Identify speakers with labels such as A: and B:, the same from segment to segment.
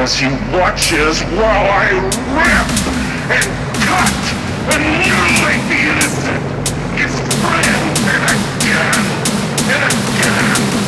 A: as he watches while I rip and cut, annihilate the innocent, his friends, and again, and again.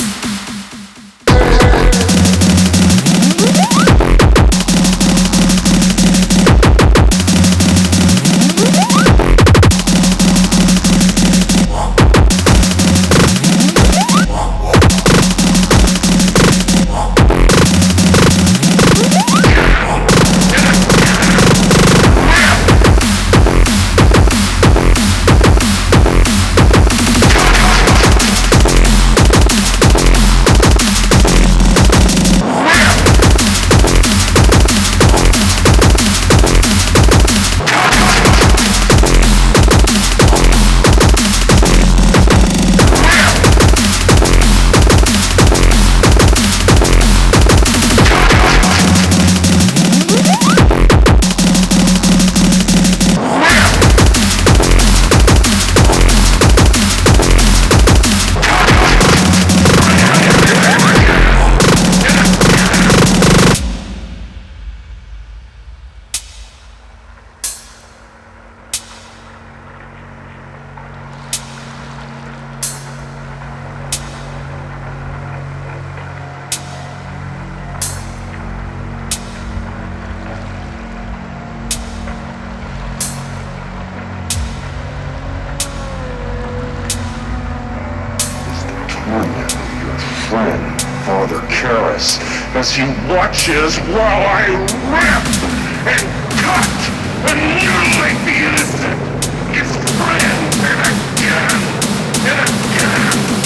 A: Father Karras, as he watches while I rip and cut, annihilate the innocent, his friends, and again, and again.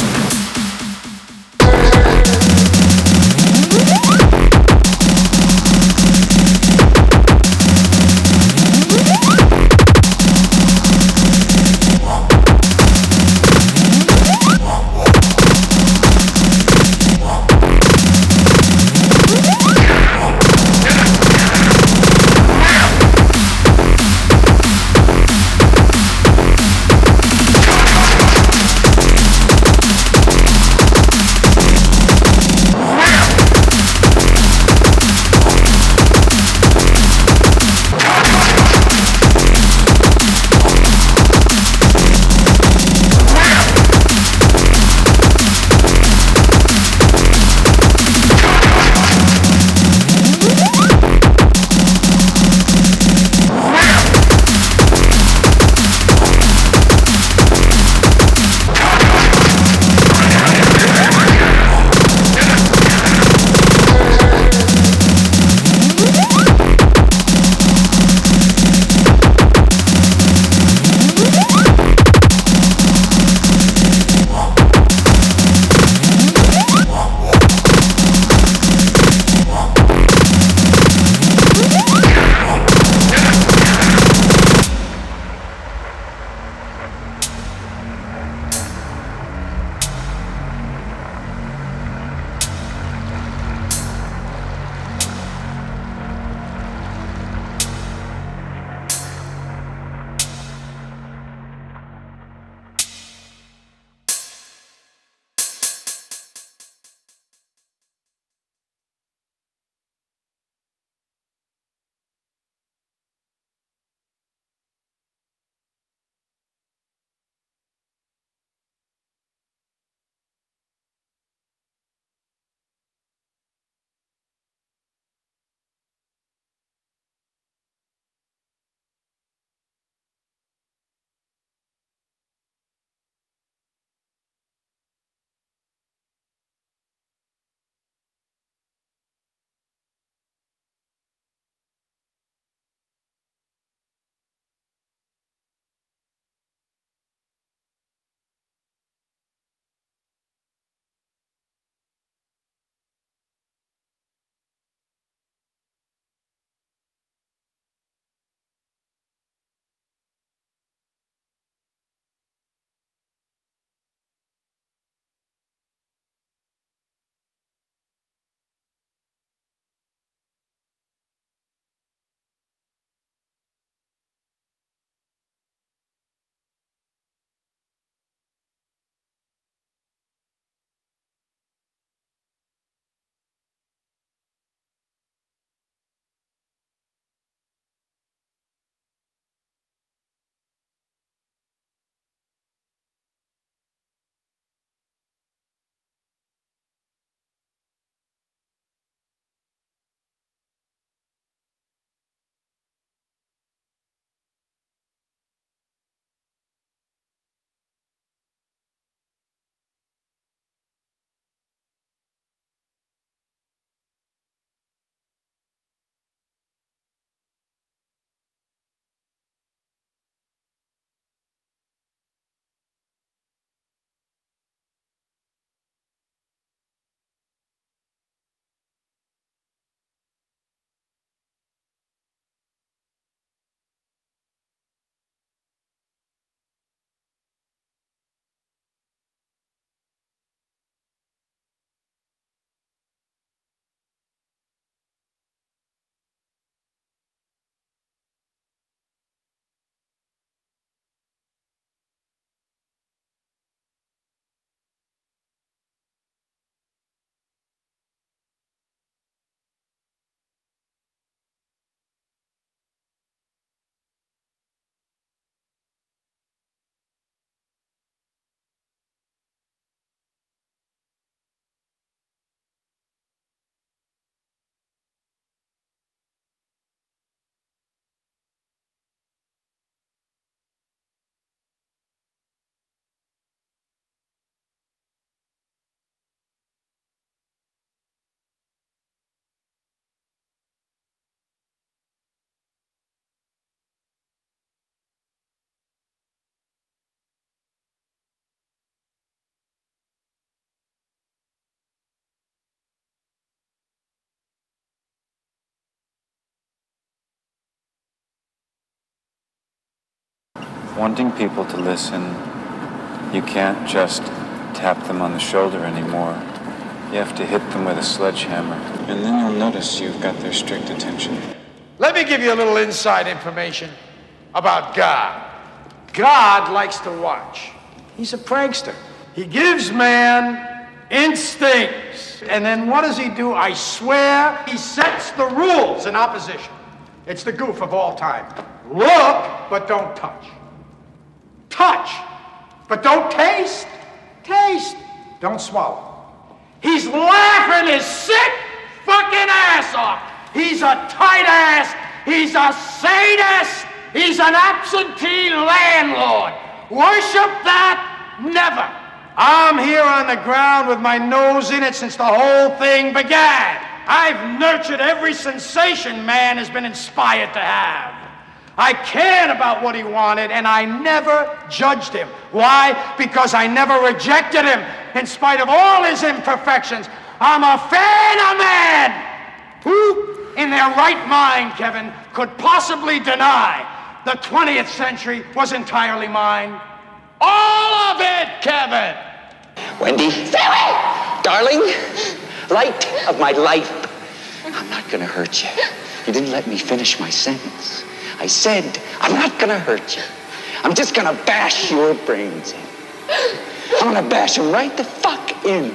B: wanting people to listen. You can't just tap them on the shoulder anymore. You have to hit them with a sledgehammer. And then you'll notice you've got their strict attention.
C: Let me give you a little inside information about God. God likes to watch. He's a prankster. He gives man instincts. And then what does he do? I swear he sets the rules in opposition. It's the goof of all time. Look, but don't touch. Touch, but don't taste. Taste, don't swallow. He's laughing his sick fucking ass off. He's a tight ass. He's a sadist. He's an absentee landlord. Worship that? Never. I'm here on the ground with my nose in it since the whole thing began. I've nurtured every sensation man has been inspired to have. I cared about what he wanted, and I never judged him. Why? Because I never rejected him, in spite of all his imperfections. I'm a fan of man. Who, in their right mind, Kevin, could possibly deny the 20th century was entirely mine? All of it, Kevin!
D: Wendy, stay away! Darling, light of my life. I'm not gonna hurt you. You didn't let me finish my sentence. I said, I'm not gonna hurt you. I'm just gonna bash your brains in. I'm gonna bash them right the fuck in.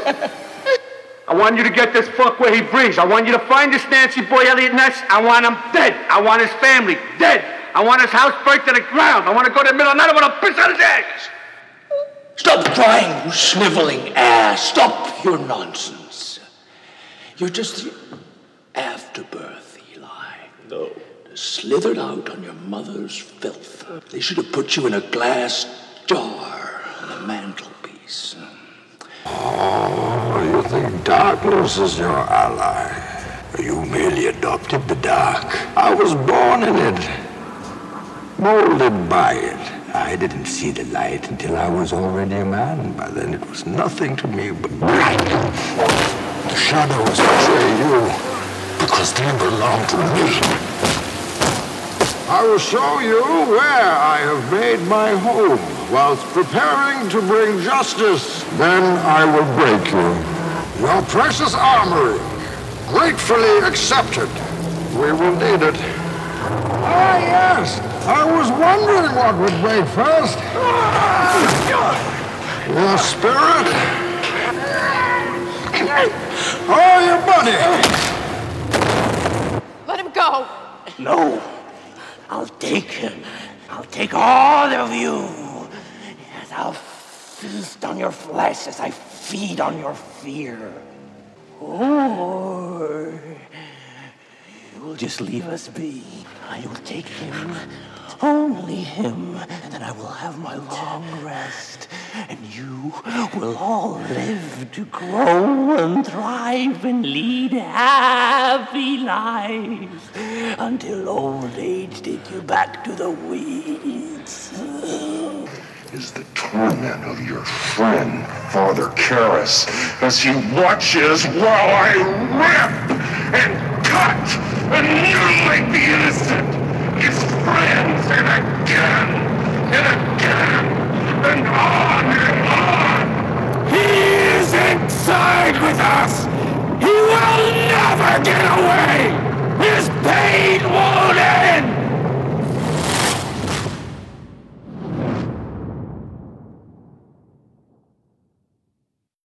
E: I want you to get this fuck where he breathes. I want you to find this Nancy Boy Elliott Ness. I want him dead. I want his family dead. I want his house burnt to the ground. I want to go to the middle of the night. I want to piss on his eggs.
F: Stop crying, you sniveling ass. Stop your nonsense. You're just the afterbirth, Eli. No. Slithered out on your mother's filth. They should have put you in a glass jar on the mantelpiece.
G: Oh, you think darkness is your ally? You merely adopted the dark. I was born in it, molded by it. I didn't see the light until I was already a man. By then it was nothing to me but black. The shadows betray you because they belong to me. I will show you where I have made my home whilst preparing to bring justice. Then I will break you. Your precious armory, gratefully accepted. We will need it. Ah, yes. I was wondering what would break first. Your spirit? Oh, your body.
H: Let him go.
F: No. I'll take him. I'll take all of you. Yes, I'll feast on your flesh as I feed on your fear. Or you'll just leave us be. I will take him, only him, and then I will have my long rest. And you will all live to grow and thrive and lead happy lives until old age take you back to the weeds.
A: Is the torment of your friend, Father Karras, as he watches while I rip and cut and mutilate the innocent, his friends, and again